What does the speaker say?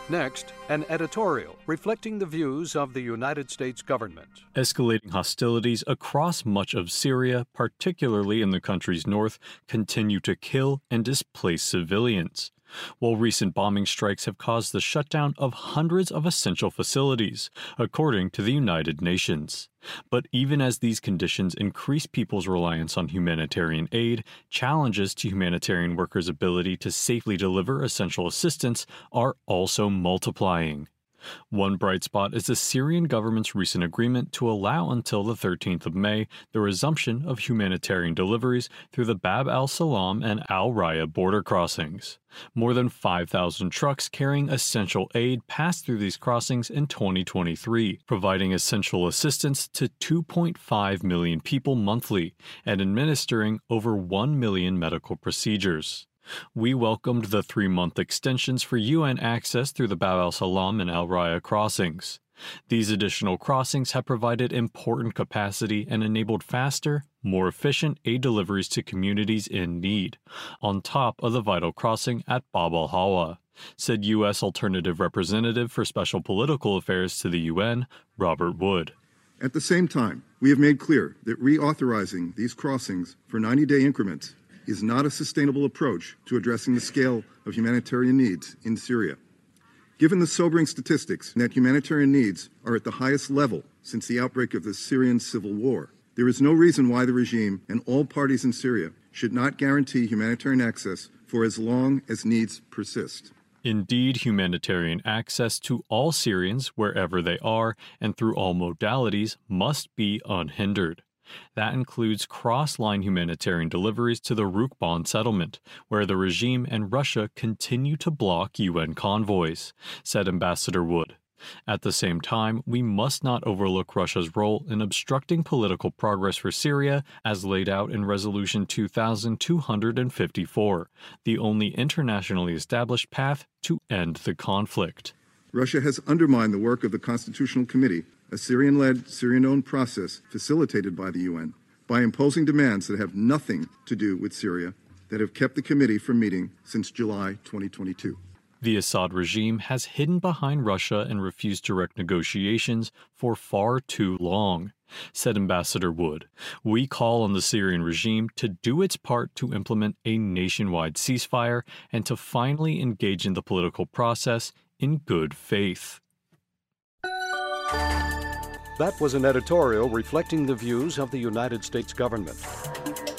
Next, an editorial reflecting the views of the United States government. Escalating hostilities across much of Syria, particularly in the country's north, continue to kill and displace civilians, while recent bombing strikes have caused the shutdown of hundreds of essential facilities, according to the United Nations. But even as these conditions increase people's reliance on humanitarian aid, challenges to humanitarian workers' ability to safely deliver essential assistance are also multiplying. One bright spot is the Syrian government's recent agreement to allow until the 13th of May the resumption of humanitarian deliveries through the Bab al-Salam and al-Raya border crossings. More than 5,000 trucks carrying essential aid passed through these crossings in 2023, providing essential assistance to 2.5 million people monthly and administering over 1 million medical procedures. We welcomed the 3-month extensions for UN access through the Bab al-Salam and al-Raya crossings. These additional crossings have provided important capacity and enabled faster, more efficient aid deliveries to communities in need, on top of the vital crossing at Bab al-Hawa, said U.S. Alternative Representative for Special Political Affairs to the UN, Robert Wood. At the same time, we have made clear that reauthorizing these crossings for 90-day increments is not a sustainable approach to addressing the scale of humanitarian needs in Syria. Given the sobering statistics that humanitarian needs are at the highest level since the outbreak of the Syrian civil war, there is no reason why the regime and all parties in Syria should not guarantee humanitarian access for as long as needs persist. Indeed, humanitarian access to all Syrians, wherever they are, and through all modalities, must be unhindered. That includes cross-line humanitarian deliveries to the Rukban settlement, where the regime and Russia continue to block UN convoys, said Ambassador Wood. At the same time, we must not overlook Russia's role in obstructing political progress for Syria as laid out in Resolution 2254, the only internationally established path to end the conflict. Russia has undermined the work of the Constitutional Committee, a Syrian-led, Syrian-owned process facilitated by the UN, by imposing demands that have nothing to do with Syria that have kept the committee from meeting since July 2022. The Assad regime has hidden behind Russia and refused direct negotiations for far too long, said Ambassador Wood. We call on the Syrian regime to do its part to implement a nationwide ceasefire and to finally engage in the political process in good faith. That was an editorial reflecting the views of the United States government.